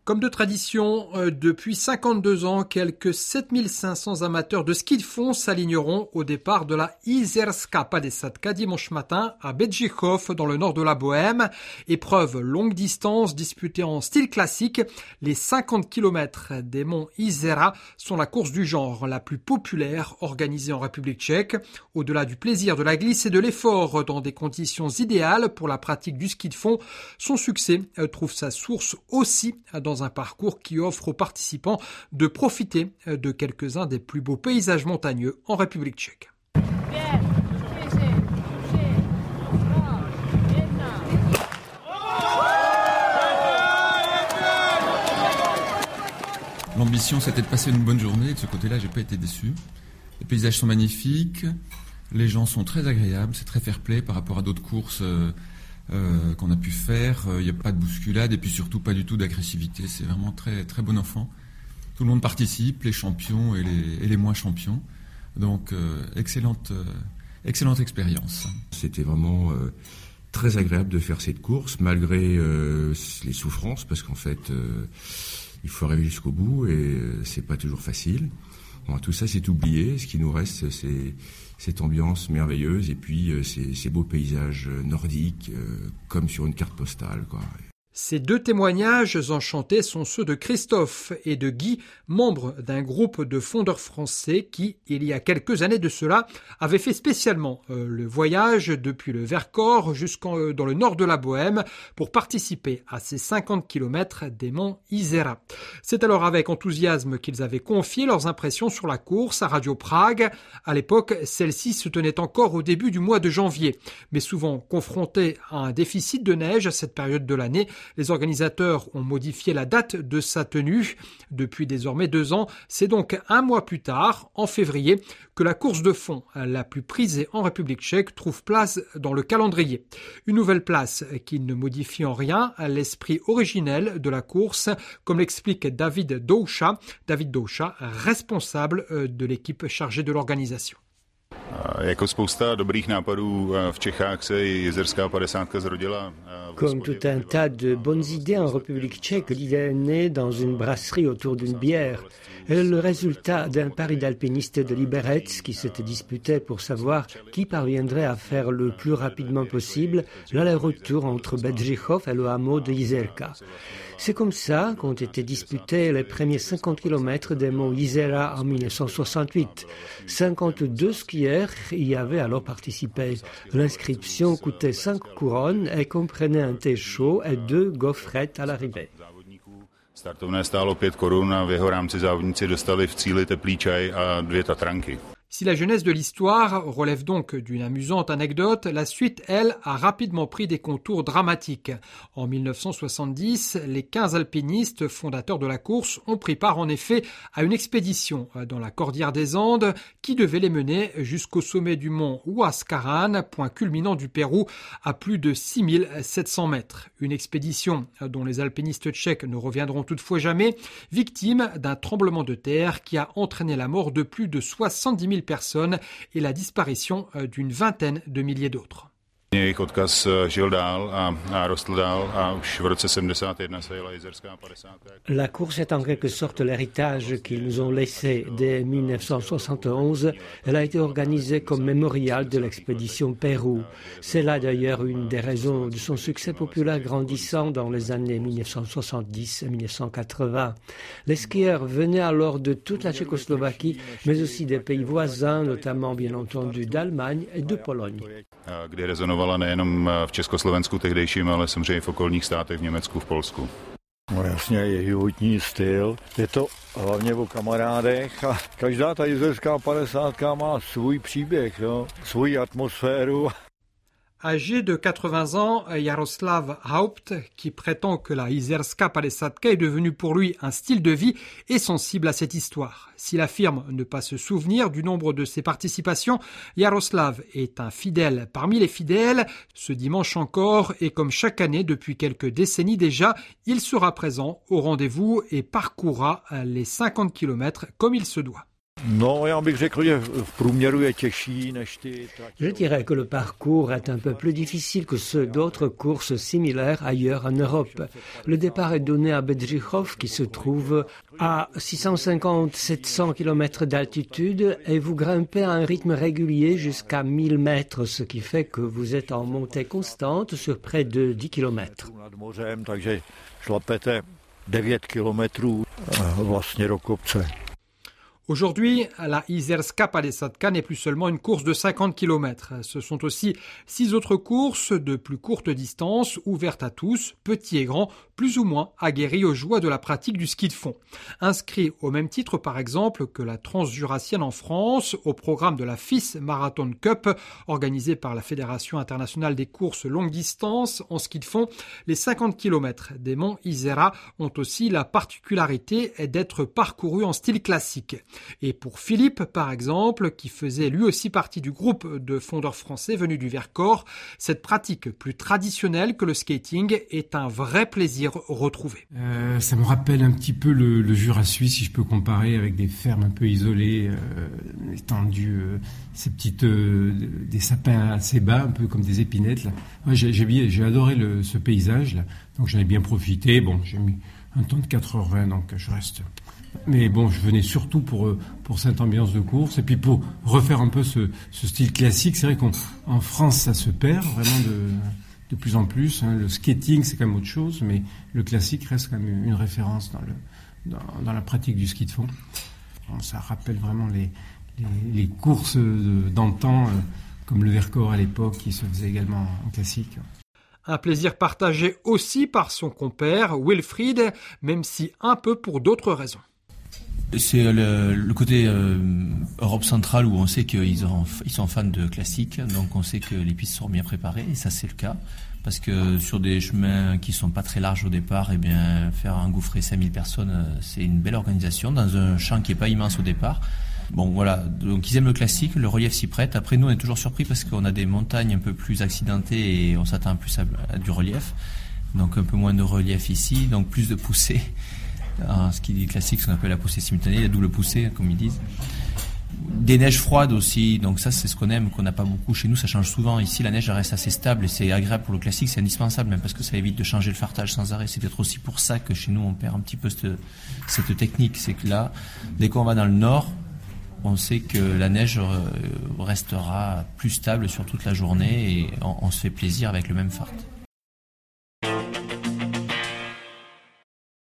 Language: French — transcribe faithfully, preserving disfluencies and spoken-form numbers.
Comme de tradition, euh, depuis cinquante-deux ans, quelques sept mille cinq cents amateurs de ski de fond s'aligneront au départ de la Izerska Padesatka dimanche matin à Bedřichov dans le nord de la Bohême. Épreuve longue distance disputée en style classique. Les cinquante kilomètres des monts Izera sont la course du genre la plus populaire organisée en République tchèque. Au-delà du plaisir de la glisse et de l'effort dans des conditions idéales pour la pratique du ski de fond, son succès euh, trouve sa source aussi dans dans un parcours qui offre aux participants de profiter de quelques-uns des plus beaux paysages montagneux en République tchèque. L'ambition, c'était de passer une bonne journée, et de ce côté-là, j'ai pas été déçu. Les paysages sont magnifiques, les gens sont très agréables, c'est très fair-play par rapport à d'autres courses euh, Euh, qu'on a pu faire. Il euh, n'y a pas de bousculade et puis surtout pas du tout d'agressivité. C'est vraiment très, très bon enfant. Tout le monde participe, les champions et les, et les moins champions. Donc, euh, excellente, euh, excellente expérience. C'était vraiment euh, très agréable de faire cette course, malgré euh, les souffrances, parce qu'en fait, euh, il faut arriver jusqu'au bout et euh, c'est pas toujours facile. Bon, tout ça, c'est oublié. Ce qui nous reste, c'est cette ambiance merveilleuse et puis euh, ces, ces beaux paysages nordiques, euh, comme sur une carte postale, quoi. Ces deux témoignages enchantés sont ceux de Christophe et de Guy, membres d'un groupe de fondeurs français qui, il y a quelques années de cela, avaient fait spécialement euh, le voyage depuis le Vercors jusqu'en euh, dans le nord de la Bohême pour participer à ces cinquante kilomètres des monts Izera. C'est alors avec enthousiasme qu'ils avaient confié leurs impressions sur la course à Radio Prague. À l'époque, celle-ci se tenait encore au début du mois de janvier, mais souvent confrontée à un déficit de neige à cette période de l'année. Les organisateurs ont modifié la date de sa tenue. Depuis désormais deux ans, c'est donc un mois plus tard, en février, que la course de fond la plus prisée en République tchèque trouve place dans le calendrier. Une nouvelle place qui ne modifie en rien l'esprit originel de la course, comme l'explique David Doucha, David Doucha, responsable de l'équipe chargée de l'organisation. Comme tout un tas de bonnes idées en République tchèque, l'idée est née dans une brasserie autour d'une bière. Elle est le résultat d'un pari d'alpinistes de Liberec qui s'était disputé pour savoir qui parviendrait à faire le plus rapidement possible l'aller-retour entre Bedřichov et le hameau de Izerka. C'est comme ça qu'ont été disputés les premiers cinquante kilomètres des monts Izera en mille neuf cent soixante-huit. cinquante-deux skieurs y avaient alors participé. L'inscription coûtait cinq couronnes et comprenait un thé chaud et deux gaufrettes à l'arrivée. Startovné stálo pět korun a v jeho rámci závodníci dostali v cíli teplý čaj a dvě tatranky. Si la jeunesse de l'histoire relève donc d'une amusante anecdote, la suite, elle, a rapidement pris des contours dramatiques. En mille neuf cent soixante-dix, les quinze alpinistes fondateurs de la course ont pris part en effet à une expédition dans la cordillère des Andes qui devait les mener jusqu'au sommet du mont Huascarán, point culminant du Pérou à plus de six mille sept cents mètres. Une expédition dont les alpinistes tchèques ne reviendront toutefois jamais, victime d'un tremblement de terre qui a entraîné la mort de plus de soixante-dix mille personnes et la disparition d'une vingtaine de milliers d'autres. Jejich odkaz žil dál a, a rostl dál a už v roce sedmdesát jedna se jela Jizerská padesátka. La course est en quelque sorte l'héritage qu'ils nous ont laissé dès mille neuf cent soixante et onze. Elle a été organisée comme mémorial de l'expédition Pérou. C'est là d'ailleurs une des raisons de son succès populaire grandissant dans les années mille neuf cent soixante-dix et mille neuf cent quatre-vingts. Les skieurs venaient alors de toute la Tchécoslovaquie, mais aussi des pays voisins, notamment bien entendu d'Allemagne et de Pologne. Kdy rezonovala nejenom v Československu tehdejším, ale samozřejmě v okolních státech, v Německu, v Polsku. No jasně, je životní styl. Je to hlavně o kamarádech a každá ta jizerská padesátka má svůj příběh, jo? Svou atmosféru. Âgé de quatre-vingts ans, Jaroslav Haupt, qui prétend que la Izerska Padesátka est devenue pour lui un style de vie, est sensible à cette histoire. S'il affirme ne pas se souvenir du nombre de ses participations, Jaroslav est un fidèle parmi les fidèles. Ce dimanche encore, et comme chaque année depuis quelques décennies déjà, il sera présent au rendez-vous et parcourra les cinquante kilomètres comme il se doit. Je dirais que le parcours est un peu plus difficile que ceux d'autres courses similaires ailleurs en Europe. Le départ est donné à Bedřichov, qui se trouve à six cent cinquante à sept cents kilomètres d'altitude, et vous grimpez à un rythme régulier jusqu'à mille mètres, ce qui fait que vous êtes en montée constante sur près de dix kilomètres. Aujourd'hui, la Izerska Palesatka n'est plus seulement une course de cinquante kilomètres. Ce sont aussi six autres courses de plus courte distance, ouvertes à tous, petits et grands, plus ou moins aguerris aux joies de la pratique du ski de fond. Inscrit au même titre, par exemple, que la Transjurassienne en France, au programme de la F I S Marathon Cup, organisée par la Fédération internationale des courses longue distance en ski de fond, les cinquante kilomètres des monts Izera ont aussi la particularité d'être parcourus en style classique. Et pour Philippe, par exemple, qui faisait lui aussi partie du groupe de fondeurs français venus du Vercors, cette pratique plus traditionnelle que le skating est un vrai plaisir retrouvé. Euh, ça me rappelle un petit peu le, le Jura suisse, si je peux comparer, avec des fermes un peu isolées, euh, étendues, euh, ces petites, euh, des sapins assez bas, un peu comme des épinettes. Là. Ouais, j'ai, j'ai, j'ai adoré le, ce paysage, là. Donc j'en ai bien profité. Bon, j'ai mis un temps de quatre heures vingt, donc je reste... Mais bon, je venais surtout pour pour cette ambiance de course et puis pour refaire un peu ce, ce style classique. C'est vrai qu'en France, ça se perd vraiment de, de plus en plus. Hein. Le skating, c'est quand même autre chose, mais le classique reste quand même une référence dans, le, dans, dans la pratique du ski de fond. Bon, ça rappelle vraiment les, les, les courses de, d'antan, euh, comme le Vercors à l'époque, qui se faisait également en classique. Un plaisir partagé aussi par son compère Wilfried, même si un peu pour d'autres raisons. C'est le, le côté euh, Europe centrale où on sait qu'ils ont, ils sont fans de classique, donc on sait que les pistes sont bien préparées, et ça c'est le cas, parce que sur des chemins qui sont pas très larges au départ, eh bien faire engouffrer cinq mille personnes, c'est une belle organisation dans un champ qui est pas immense au départ. Bon voilà, donc ils aiment le classique, le relief s'y prête. Après nous on est toujours surpris parce qu'on a des montagnes un peu plus accidentées et on s'attend plus à, à du relief, donc un peu moins de relief ici, donc plus de poussée. En ski classique, ce qu'on appelle la poussée simultanée, la double poussée, comme ils disent. Des neiges froides aussi, donc ça c'est ce qu'on aime, qu'on n'a pas beaucoup chez nous, ça change souvent. Ici la neige elle reste assez stable et c'est agréable pour le classique, c'est indispensable même parce que ça évite de changer le fartage sans arrêt. C'est peut-être aussi pour ça que chez nous on perd un petit peu cette, cette technique, c'est que là, dès qu'on va dans le nord, on sait que la neige restera plus stable sur toute la journée et on, on se fait plaisir avec le même fart.